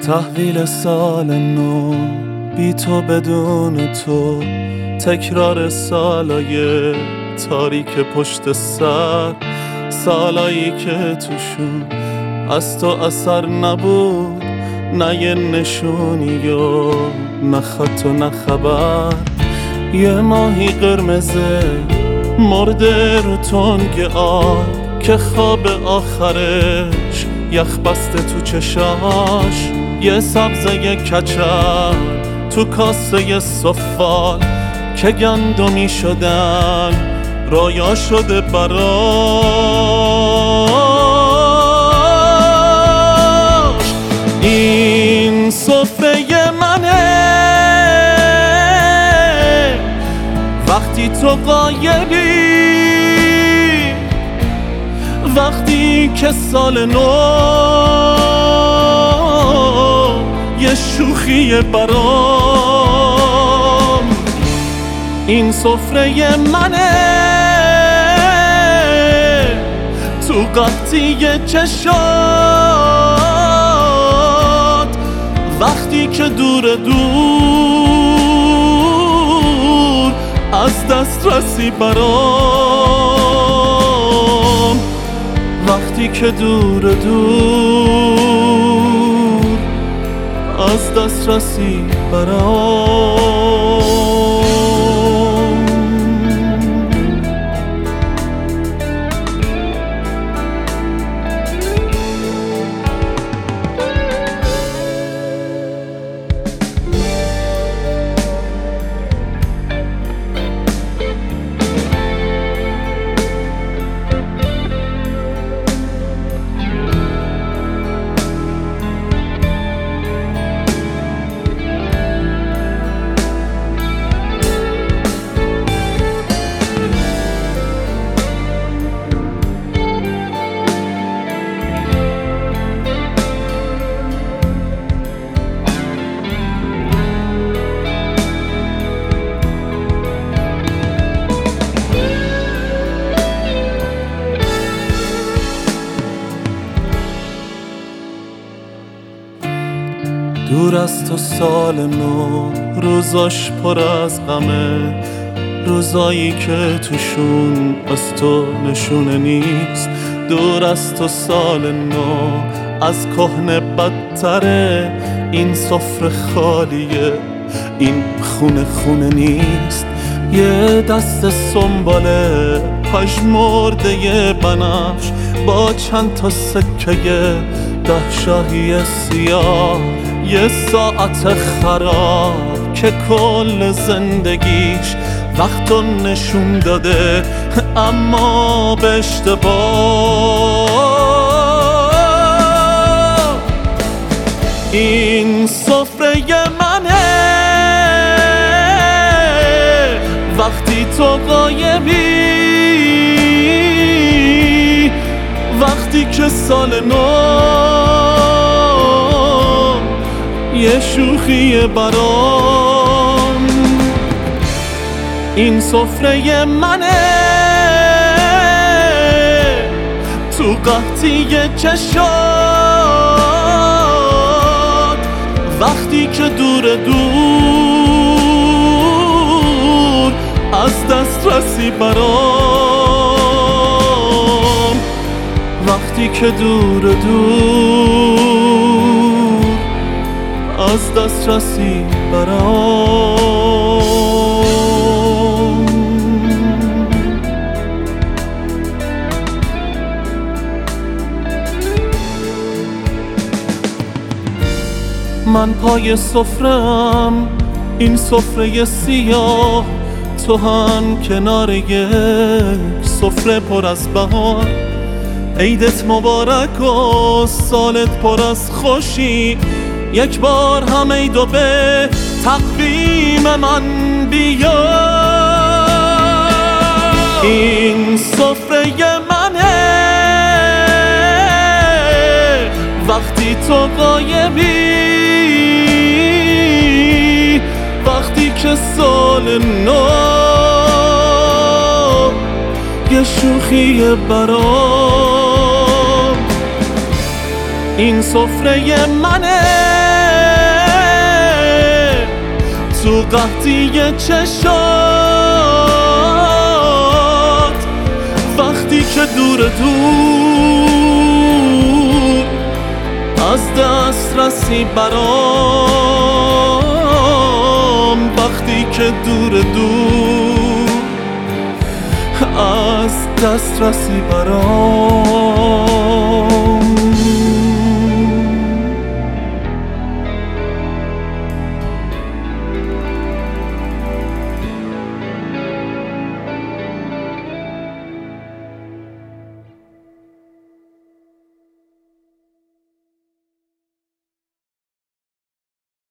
تحویل سال نو بی تو بدون تو، تکرار سالای تاریک پشت سر، سالایی که توشون از تو اثر نبود، نه یه نشونی و نه خط و نه خبر. یه ماهی قرمزه مرده رو تنگ آب که خواب آخرش یخ بسته تو چشاش، یه سبزه کچل تو کاسه سفال که گندمی شدن رویا شده براش. این سفره منه وقتی تو غایبی، وقتی که سال نو یه شوخی برام. این سفره منه تو قطعی چشات، وقتی که دور دور از دسترسی برام، وقتی که دور دور از دسترسی برام. دور از تو سال نو روزاش پر از غمه، روزایی که توشون از تو نشونه نیست. دور از تو سال نو از کهنه بدتره، این سفره خالیه، این خونه نیست. یه دست سنباله پژمرده بنفش با چند تا سکه 10 شاهی سیاه، یه ساعت خراب که کل زندگیش وقتو نشون داده اما به اشتباه. این سفره منه وقتی تو غایبی، وقتی که سال نو یه شوخی برام. این سفره منه تو قحطی چشات، وقتی که دور دور از دسترسی برام، وقتی که دور دور از دسترسی برام. من پای سفره‌ام، این سفره سیاه، تو هم کنار یک سفره پر از بهار. عیدت مبارک و سالت پر از خوشی، یک بار هم عیدو به تقویم من بیار. این سفره منه وقتی تو غایبی، وقتی که سال نو یه شوخی برام. این سفره منه قحطی چشات وقتی که دور دور از دسترسی برام وقتی که دور دور از دسترسی برام